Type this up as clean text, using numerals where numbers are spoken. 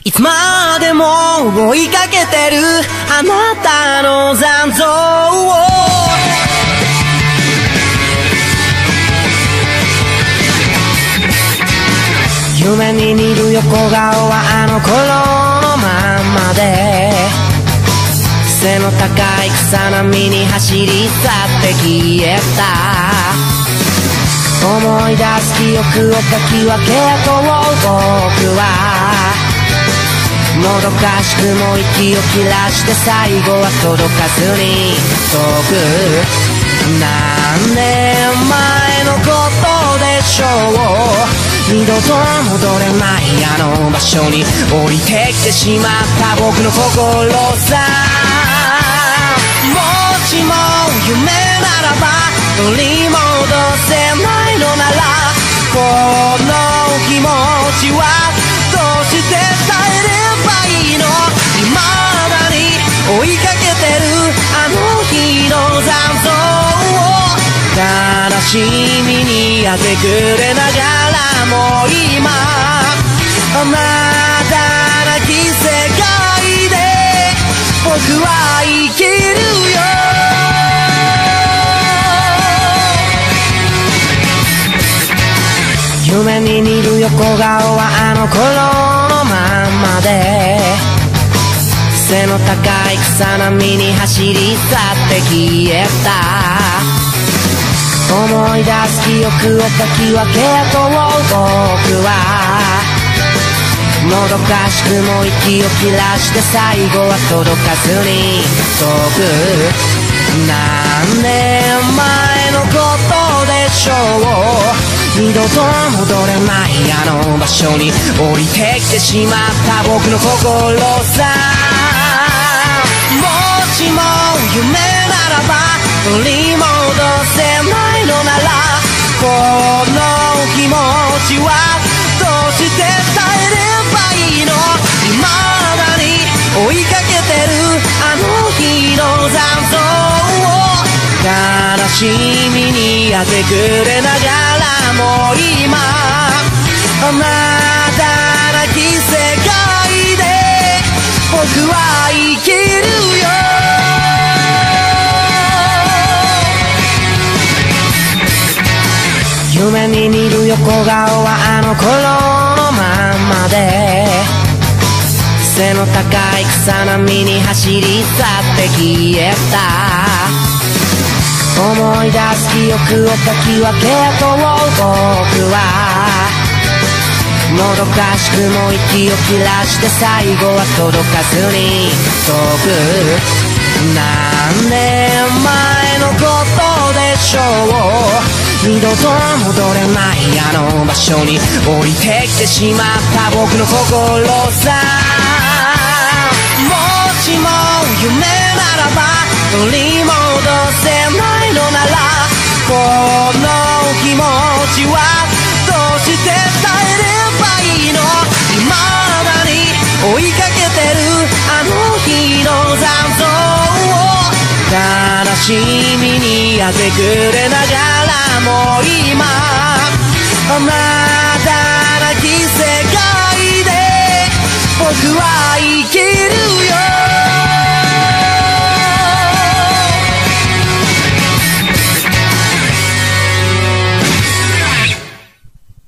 いつまでも追いかけてるあなたの残像を夢に見る横顔はあの頃のまんまで背の高い草波に走り去って消えた思い出す記憶をかき分けと僕はもどかしくも息を切らして最後は届かずに遠く何年前のことでしょう二度と戻れないあの場所に降りてきてしまった僕の心さもしも夢ならば取り戻せないのならこの気持ちはどうして伝えればいいの未だに追いかけてるあの日の残像を悲しみに明け暮れながらも今あなたなき世界で僕は生きるよ夢に見る横顔はあの頃のまんまで背の高い草波に走り去って消えた思い出す記憶をかき分けと僕はもどかしくも息を切らして最後は届かずに遠く何年前のことでしょう二度と戻れないあの場所に降りてきてしまった僕の心さもしも夢ならば取り戻せないのならこの気持ちはどうして伝えればいいの未だに追いかけてるあの日の残像を悲しみに明け暮れながらもう今あなたなき世界で僕は生きるよ夢に見る横顔はあの頃のまんまで背の高い草波に走り去って消えた思い出す記憶をかき分けと僕はもどかしくも息を切らして最後は届かずに遠く何年前のことでしょう二度と戻れないあの場所に降りてきてしまった僕の心さもしも夢ならば取り戻せないのならこの気持ちはどうして伝えればいいの未だに追いかけてるあの日の残像を悲しみに明け暮れながらもう今あなたなき世界で僕は生きる